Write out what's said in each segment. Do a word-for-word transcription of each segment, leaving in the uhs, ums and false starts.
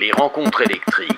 Les rencontres électriques.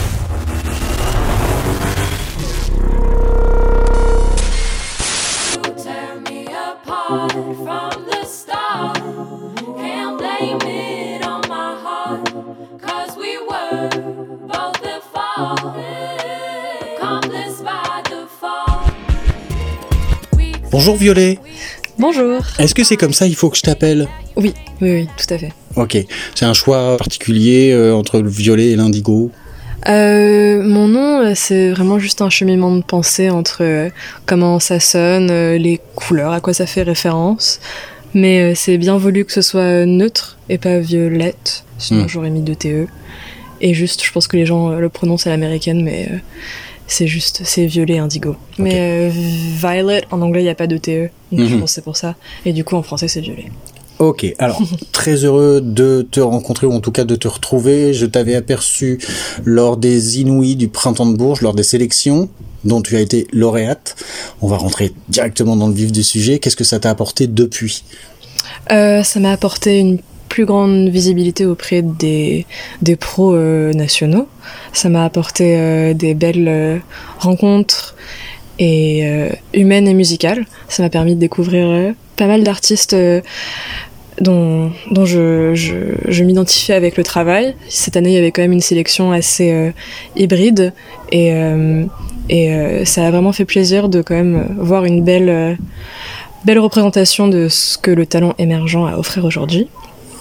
Bonjour Violet. Bonjour. Est-ce que c'est comme ça il faut que je t'appelle ? Oui, oui, oui, tout à fait. Ok. C'est un choix particulier euh, entre le violet et l'indigo ? Euh, mon nom, c'est vraiment juste un cheminement de pensée entre euh, comment ça sonne, euh, les couleurs, à quoi ça fait référence. Mais euh, c'est bien voulu que ce soit neutre et pas violette, sinon mmh. j'aurais mis deux T E. Et juste, je pense que les gens le prononcent à l'américaine, mais euh, c'est juste, c'est violet indigo. Okay. Mais euh, violet, en anglais, il n'y a pas de T E, donc mmh. je pense que c'est pour ça. Et du coup, en français, c'est violet. Ok, alors très heureux de te rencontrer, ou en tout cas de te retrouver. Je t'avais aperçu lors des Inouïs du Printemps de Bourges, lors des sélections dont tu as été lauréate. On va rentrer directement dans le vif du sujet. Qu'est-ce que ça t'a apporté depuis ? euh, Ça m'a apporté une plus grande visibilité auprès des, des pros euh, nationaux. Ça m'a apporté euh, des belles euh, rencontres et euh, humaines et musicales. Ça m'a permis de découvrir euh, pas mal d'artistes euh, dont, dont je, je, je m'identifiais avec le travail. Cette année, il y avait quand même une sélection assez euh, hybride et, euh, et euh, ça a vraiment fait plaisir de quand même voir une belle, euh, belle représentation de ce que le talent émergent a à offrir aujourd'hui.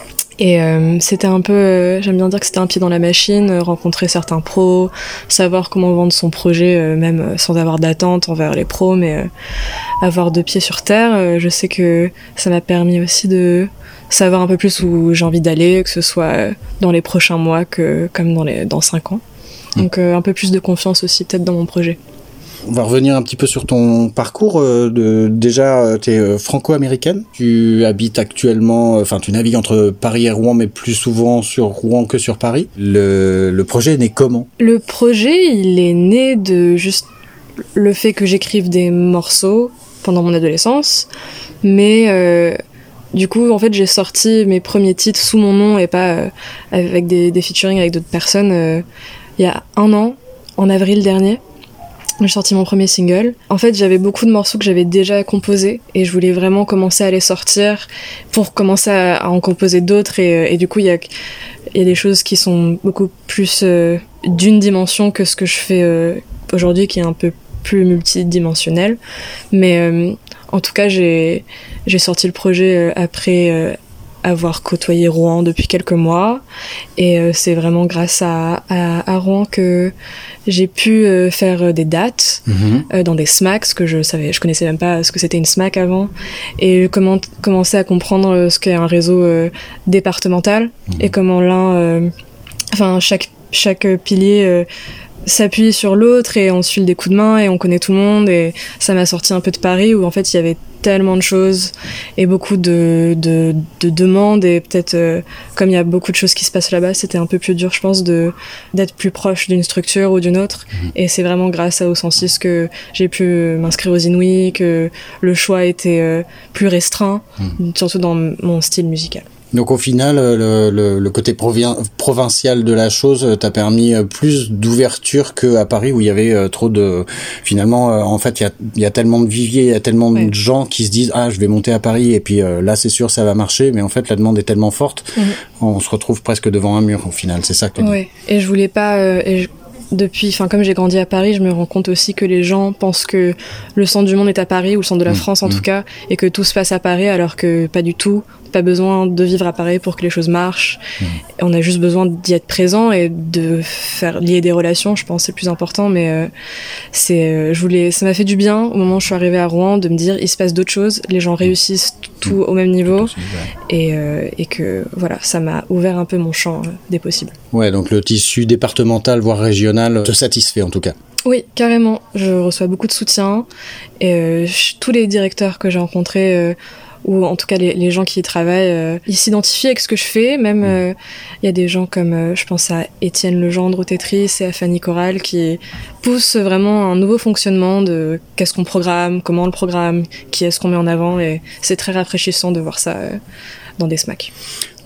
Et euh, c'était un peu, euh, j'aime bien dire que c'était un pied dans la machine, euh, rencontrer certains pros, savoir comment vendre son projet, euh, même euh, sans avoir d'attente envers les pros, mais euh, avoir deux pieds sur terre. Euh, je sais que ça m'a permis aussi de savoir un peu plus où j'ai envie d'aller, que ce soit euh, dans les prochains mois que comme dans les dans cinq ans. Donc euh, un peu plus de confiance aussi peut-être dans mon projet. On va revenir un petit peu sur ton parcours. Euh, de, déjà, tu es euh, franco-américaine. Tu habites actuellement, enfin, euh, tu navigues entre Paris et Rouen, mais plus souvent sur Rouen que sur Paris. Le, le projet est né comment ? Le projet, il est né de juste le fait que j'écrive des morceaux pendant mon adolescence. Mais euh, du coup, en fait, j'ai sorti mes premiers titres sous mon nom et pas euh, avec des, des featuring avec d'autres personnes euh, il y a un an, en avril dernier. J'ai sorti mon premier single. En fait, j'avais beaucoup de morceaux que j'avais déjà composés et je voulais vraiment commencer à les sortir pour commencer à, à en composer d'autres et, et du coup, il y a, il y a des choses qui sont beaucoup plus euh, d'une dimension que ce que je fais euh, aujourd'hui, qui est un peu plus multidimensionnel. Mais euh, en tout cas, j'ai, j'ai sorti le projet euh, après euh, avoir côtoyé Rouen depuis quelques mois et euh, c'est vraiment grâce à, à, à Rouen que j'ai pu euh, faire des dates mmh. euh, dans des smacks que je savais, je connaissais même pas ce que c'était une smack avant et comment commencer à comprendre ce qu'est un réseau euh, départemental mmh. et comment l'un, euh, enfin chaque chaque pilier euh, s'appuie sur l'autre et on se file des coups de main et on connaît tout le monde et ça m'a sorti un peu de Paris où en fait il y avait tellement de choses et beaucoup de, de, de demandes et peut-être euh, comme il y a beaucoup de choses qui se passent là-bas, c'était un peu plus dur je pense de, d'être plus proche d'une structure ou d'une autre mmh. et c'est vraiment grâce à Au cent six que j'ai pu m'inscrire aux Inouïs, que le choix était euh, plus restreint, mmh. surtout dans mon style musical. Donc au final, le, le, le côté provien- provincial de la chose t'a permis plus d'ouverture qu'à Paris où il y avait trop de... Finalement, en fait, il y a, il y a tellement de viviers, il y a tellement ouais. de gens qui se disent « Ah, je vais monter à Paris et puis euh, là, c'est sûr, ça va marcher. » Mais en fait, la demande est tellement forte, mmh. on se retrouve presque devant un mur au final. C'est ça que tu dis. Ouais. Et je voulais pas... Euh, et je... Depuis, enfin comme j'ai grandi à Paris, je me rends compte aussi que les gens pensent que le centre du monde est à Paris ou le centre de la mmh, France en mmh. tout cas, et que tout se passe à Paris alors que pas du tout. Pas besoin de vivre à Paris pour que les choses marchent. Mmh. On a juste besoin d'y être présent et de faire lier des relations. Je pense que c'est le plus important. Mais euh, c'est, euh, je voulais, ça m'a fait du bien au moment où je suis arrivée à Rouen de me dire il se passe d'autres choses. Les gens réussissent tout au même niveau possible, ouais. et euh, et que voilà, ça m'a ouvert un peu mon champ euh, des possibles. Ouais, donc le tissu départemental voire régional te satisfait en tout cas. Oui, carrément. Je reçois beaucoup de soutien et euh, tous les directeurs que j'ai rencontrés. Euh, ou en tout cas les, les gens qui y travaillent, euh, ils s'identifient avec ce que je fais. Même il euh, y a des gens comme, euh, je pense à Étienne Legendre au Tetris et à Fanny Corral qui poussent vraiment un nouveau fonctionnement de qu'est-ce qu'on programme, comment on le programme, qui est-ce qu'on met en avant et c'est très rafraîchissant de voir ça euh, dans des smacks.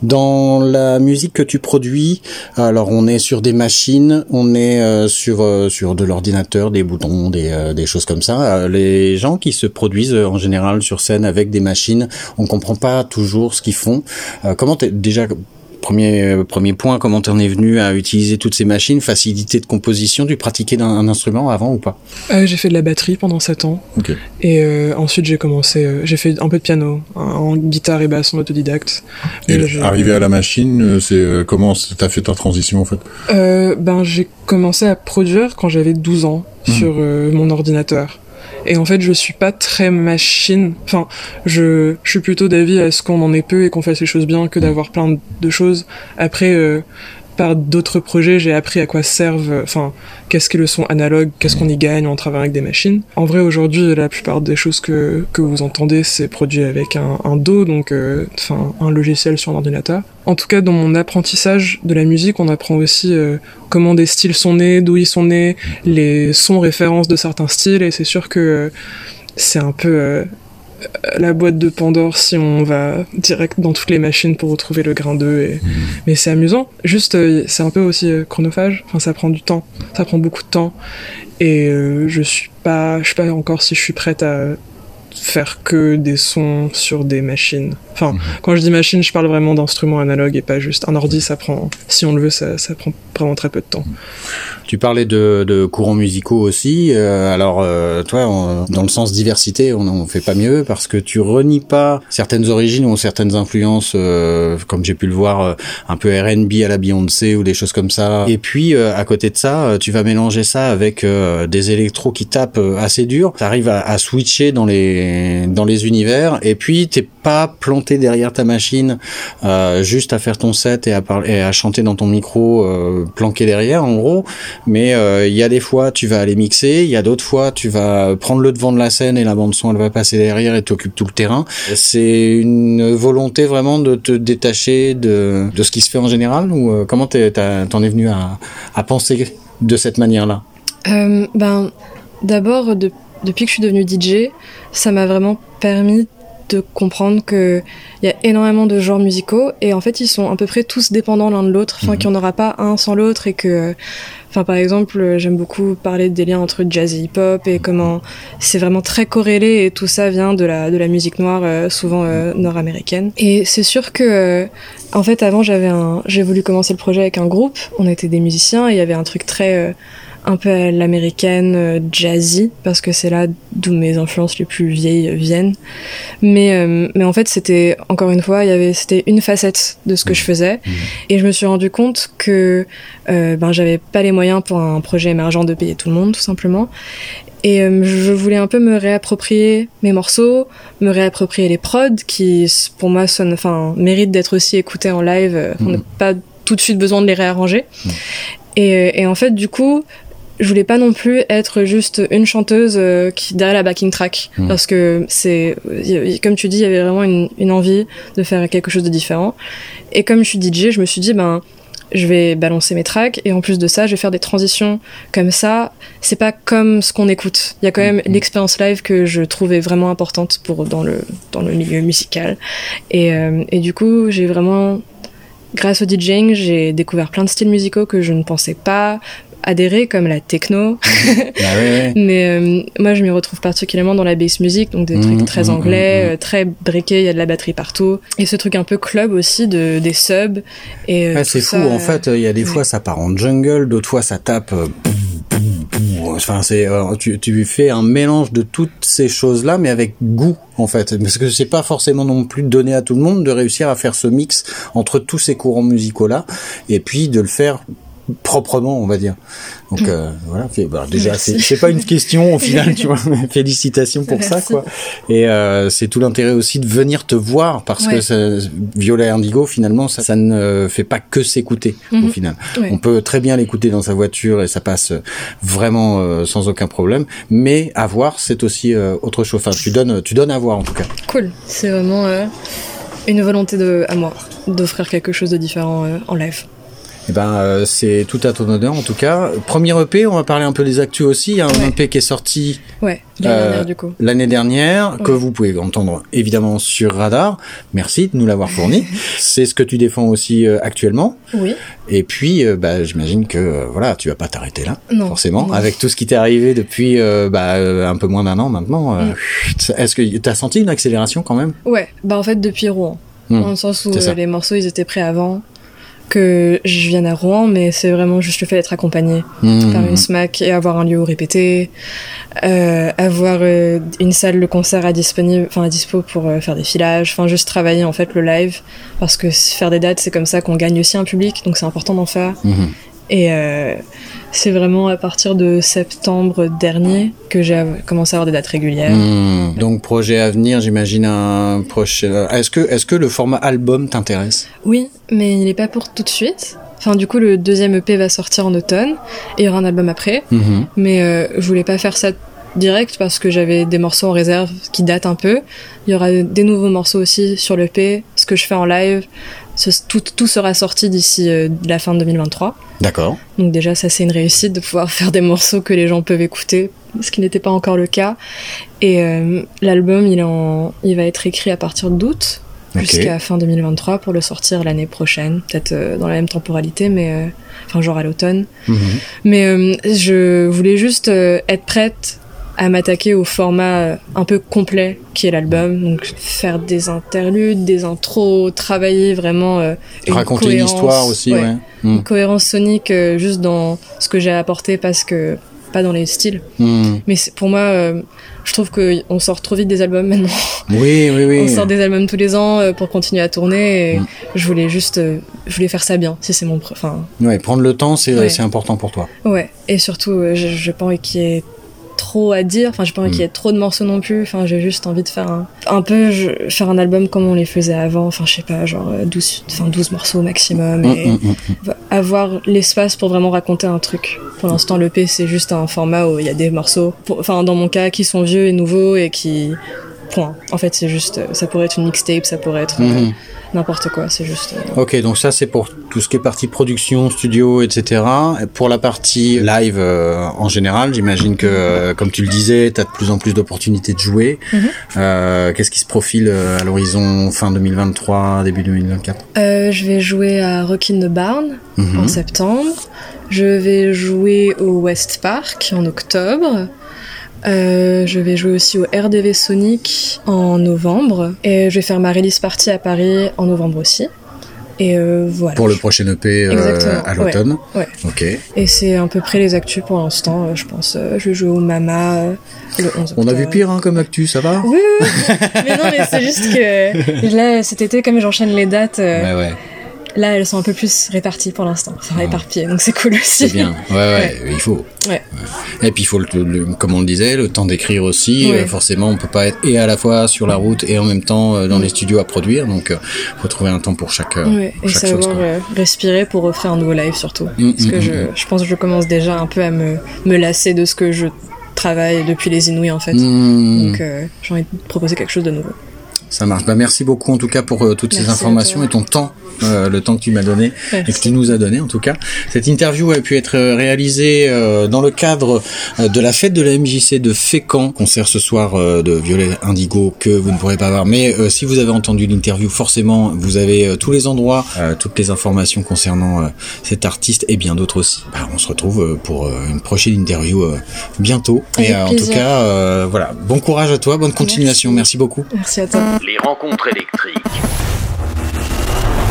Dans la musique que tu produis, alors on est sur des machines, on est euh, sur euh, sur de l'ordinateur, des boutons, des euh, des choses comme ça. Euh, les gens qui se produisent euh, en général sur scène avec des machines, on comprend pas toujours ce qu'ils font. Euh, comment t'es déjà Premier, premier point, comment t'en es venu à utiliser toutes ces machines, facilité de composition, tu pratiquais un, un instrument avant ou pas? euh, J'ai fait de la batterie pendant sept ans. Okay. Et euh, ensuite j'ai commencé, euh, j'ai fait un peu de piano, en, en guitare et basse en autodidacte. Et là, arrivé à la machine, c'est euh, comment t'as fait ta transition en fait? euh, Ben j'ai commencé à produire quand j'avais douze ans mmh. sur euh, mon ordinateur. Et en fait, je suis pas très machine. Enfin, je, je suis plutôt d'avis à ce qu'on en ait peu et qu'on fasse les choses bien que d'avoir plein de choses. Après, euh, par d'autres projets, j'ai appris à quoi servent, enfin, qu'est-ce qu'est le son analogue, qu'est-ce qu'on y gagne en travaillant avec des machines. En vrai, aujourd'hui, la plupart des choses que, que vous entendez, c'est produit avec un, un D A W, donc, euh, enfin, un logiciel sur un ordinateur. En tout cas, dans mon apprentissage de la musique, on apprend aussi euh, comment des styles sont nés, d'où ils sont nés, les sons références de certains styles, et c'est sûr que euh, c'est un peu euh, la boîte de Pandore si on va direct dans toutes les machines pour retrouver le grain d'œuf. Et... Mmh. Mais c'est amusant. Juste, euh, c'est un peu aussi euh, chronophage. Enfin, ça prend du temps. Ça prend beaucoup de temps. Et euh, je suis pas, je sais pas encore si je suis prête à faire que des sons sur des machines. Enfin, mmh. quand je dis machine, je parle vraiment d'instruments analogues et pas juste un ordi. Ça prend, si on le veut, ça, ça prend vraiment très peu de temps. Tu parlais de, de courants musicaux aussi. Euh, alors, euh, toi, on, dans le sens diversité, on n'en fait pas mieux parce que tu renies pas certaines origines ou certaines influences, euh, comme j'ai pu le voir, euh, un peu R and B à la Beyoncé ou des choses comme ça. Et puis, euh, à côté de ça, tu vas mélanger ça avec euh, des électros qui tapent assez dur. T'arrives à, à switcher dans les dans les univers. Et puis, t'es pas planté derrière ta machine, euh, juste à faire ton set et à parler, et à chanter dans ton micro, euh, planqué derrière, en gros. Mais il euh, y a des fois tu vas aller mixer, il y a d'autres fois tu vas prendre le devant de la scène et la bande son elle va passer derrière et t'occupes tout le terrain. C'est une volonté vraiment de te détacher de, de ce qui se fait en général ou euh, comment t'es, t'en es venu à, à penser de cette manière-là? euh, Ben d'abord de, depuis que je suis devenue D J, ça m'a vraiment permis de comprendre que il y a énormément de genres musicaux et en fait ils sont à peu près tous dépendants l'un de l'autre, enfin mmh. qu'il n'y en aura pas un sans l'autre et que enfin par exemple j'aime beaucoup parler des liens entre jazz et hip-hop et comment c'est vraiment très corrélé et tout ça vient de la de la musique noire euh, souvent euh, nord-américaine. Et c'est sûr que euh, en fait avant j'avais un j'ai voulu commencer le projet avec un groupe, on était des musiciens et il y avait un truc très euh, un peu à l'américaine, euh, jazzy, parce que c'est là d'où mes influences les plus vieilles viennent. Mais, euh, mais en fait, c'était, encore une fois, il y avait, c'était une facette de ce que je faisais. Mmh. Et je me suis rendu compte que euh, ben, j'avais pas les moyens pour un projet émergent de payer tout le monde, tout simplement. Et euh, je voulais un peu me réapproprier mes morceaux, me réapproprier les prods, qui, pour moi, sonnent, enfin, méritent d'être aussi écoutés en live. Euh, mmh. On n'a pas tout de suite besoin de les réarranger. Mmh. Et, et en fait, du coup, je voulais pas non plus être juste une chanteuse euh, qui derrière la backing track mmh. parce que c'est y, comme tu dis il y avait vraiment une, une envie de faire quelque chose de différent et comme je suis D J je me suis dit ben je vais balancer mes tracks et en plus de ça je vais faire des transitions comme ça, c'est pas comme ce qu'on écoute, il y a quand même mmh. l'expérience live que je trouvais vraiment importante pour dans le dans le milieu musical et euh, et du coup j'ai vraiment grâce au DJing j'ai découvert plein de styles musicaux que je ne pensais pas adhérer comme la techno ah ouais, ouais. mais euh, moi je m'y retrouve particulièrement dans la bass music donc des mmh, trucs très mmh, anglais mmh. euh, très briqués, il y a de la batterie partout et ce truc un peu club aussi de des subs et euh, ouais, c'est fou ça, en fait il y a des ouais. fois ça part en jungle, d'autres fois ça tape euh, enfin c'est euh, tu tu fais un mélange de toutes ces choses là mais avec goût en fait parce que c'est pas forcément non plus donné à tout le monde de réussir à faire ce mix entre tous ces courants musicaux là et puis de le faire proprement on va dire donc euh, voilà bah, déjà c'est, c'est pas une question au final tu vois félicitations pour ça quoi et euh, c'est tout l'intérêt aussi de venir te voir parce ouais. que ça, Violet Indigo finalement ça, ça ne fait pas que s'écouter mm-hmm. au final ouais. on peut très bien l'écouter dans sa voiture et ça passe vraiment euh, sans aucun problème mais à voir c'est aussi euh, autre chose enfin tu donnes tu donnes à voir en tout cas cool c'est vraiment euh, une volonté de à moi d'offrir quelque chose de différent euh, en live. Eh ben, euh, c'est tout à ton honneur en tout cas. Premier E P, on va parler un peu des actus aussi. Il y a un ouais. E P qui est sorti ouais, l'année euh, dernière, du coup. L'année dernière, ouais. que vous pouvez entendre évidemment sur Radar. Merci de nous l'avoir fourni. C'est ce que tu défends aussi euh, actuellement. Oui. Et puis, euh, bah, j'imagine que euh, voilà, tu vas pas t'arrêter là, non, forcément, non. avec tout ce qui t'est arrivé depuis euh, bah, euh, un peu moins d'un an maintenant. Euh, mm. Est-ce que t'as senti une accélération quand même? Ouais, bah en fait depuis Rouen, mm. dans le sens où euh, les morceaux ils étaient prêts avant que je vienne à Rouen, mais c'est vraiment juste le fait d'être accompagné mmh. par une SMAC et avoir un lieu où répéter, euh, avoir euh, une salle de concert à disponible, enfin à dispo pour euh, faire des filages, enfin juste travailler en fait le live, parce que faire des dates c'est comme ça qu'on gagne aussi un public, donc c'est important d'en faire. Mmh. Et euh, c'est vraiment à partir de septembre dernier que j'ai commencé à avoir des dates régulières. Mmh. Donc projet à venir, j'imagine un prochain. Est-ce que est-ce que le format album t'intéresse? Oui, mais il n'est pas pour tout de suite. Enfin, du coup, le deuxième E P va sortir en automne et il y aura un album après. Mmh. Mais euh, je voulais pas faire ça direct parce que j'avais des morceaux en réserve qui datent un peu. Il y aura des nouveaux morceaux aussi sur l'E P, ce que je fais en live. Ce, tout, tout sera sorti d'ici euh, la fin de deux mille vingt-trois. D'accord. Donc déjà, ça c'est une réussite de pouvoir faire des morceaux que les gens peuvent écouter, ce qui n'était pas encore le cas. Et euh, l'album, il, est en, il va être écrit à partir d'août, okay. jusqu'à fin deux mille vingt-trois pour le sortir l'année prochaine, peut-être euh, dans la même temporalité, mais euh, enfin genre à l'automne. Mm-hmm. Mais euh, je voulais juste euh, être prête à m'attaquer au format un peu complet qui est l'album, donc faire des interludes, des intros, travailler vraiment euh, une raconter une histoire aussi, ouais, ouais. Une mmh. cohérence sonique euh, juste dans ce que j'ai apporté, parce que pas dans les styles. Mmh. Mais c'est, pour moi, euh, je trouve qu'on sort trop vite des albums maintenant. Oui, oui, oui. On sort des albums tous les ans euh, pour continuer à tourner. Et mmh. je voulais juste, euh, je voulais faire ça bien, si c'est mon, enfin. Ouais, prendre le temps, c'est, ouais. c'est important pour toi. Ouais, et surtout, euh, je, je pas envie qu'il y ait trop à dire, enfin j'ai pas envie mmh. qu'il y ait trop de morceaux non plus, enfin j'ai juste envie de faire un, un peu je, faire un album comme on les faisait avant, enfin je sais pas, genre douze, enfin douze morceaux maximum, et mmh, mmh, avoir l'espace pour vraiment raconter un truc. Pour l'instant l'E P c'est juste un format où il y a des morceaux, enfin dans mon cas qui sont vieux et nouveaux et qui point. En fait c'est juste, ça pourrait être une mixtape, ça pourrait être mmh. euh, n'importe quoi, c'est juste... Euh... Ok, donc ça c'est pour tout ce qui est partie production, studio, et cetera. Et pour la partie live euh, en général, j'imagine que, euh, comme tu le disais, t'as de plus en plus d'opportunités de jouer. Mm-hmm. Euh, qu'est-ce qui se profile euh, à l'horizon fin deux mille vingt-trois, début deux mille vingt-quatre? euh, Je vais jouer à Rock in the Barn mm-hmm. en septembre. Je vais jouer au West Park en octobre. Euh, je vais jouer aussi au R D V Sonic en novembre, et je vais faire ma release party à Paris en novembre aussi. Et euh, voilà. Pour le prochain E P euh, à l'automne. Ouais, ouais. Ok. Et c'est à peu près les actus pour l'instant, euh, je pense. Euh, je vais jouer au Mama euh, le onze octobre. On a vu pire hein, comme actu, ça va? Oui, oui, oui. Mais non, mais c'est juste que là, cet été, comme j'enchaîne les dates. Euh, ouais, ouais. Là, elles sont un peu plus réparties pour l'instant, enfin ah. éparpillées, donc c'est cool aussi. C'est bien, ouais, ouais, ouais. il faut. Ouais. Et puis il faut, le, le, comme on le disait, le temps d'écrire aussi. Ouais. Euh, forcément, on peut pas être et à la fois sur la route et en même temps euh, dans mmh. les studios à produire, donc euh, faut trouver un temps pour chaque, ouais. pour et chaque savoir chose. Euh, respirer pour refaire un nouveau live surtout, mmh, parce mmh, que mmh. Je, je pense que je commence déjà un peu à me, me lasser de ce que je travaille depuis les Inouïs en fait. Mmh. Donc euh, j'ai envie de proposer quelque chose de nouveau. Ça marche. Bah, merci beaucoup en tout cas pour euh, toutes merci ces informations et ton temps, euh, le temps que tu m'as donné merci. Et que tu nous as donné en tout cas. Cette interview a pu être réalisée euh, dans le cadre euh, de la fête de la M J C de Fécamp, concert ce soir euh, de Violet Indigo que vous ne pourrez pas voir. Mais euh, si vous avez entendu l'interview, forcément vous avez euh, tous les endroits, euh, toutes les informations concernant euh, cet artiste et bien d'autres aussi. Bah, on se retrouve euh, pour euh, une prochaine interview euh, bientôt. Avec et euh, en tout cas, euh, voilà, bon courage à toi, bonne continuation. Merci, merci beaucoup. Merci à toi. Les rencontres électriques.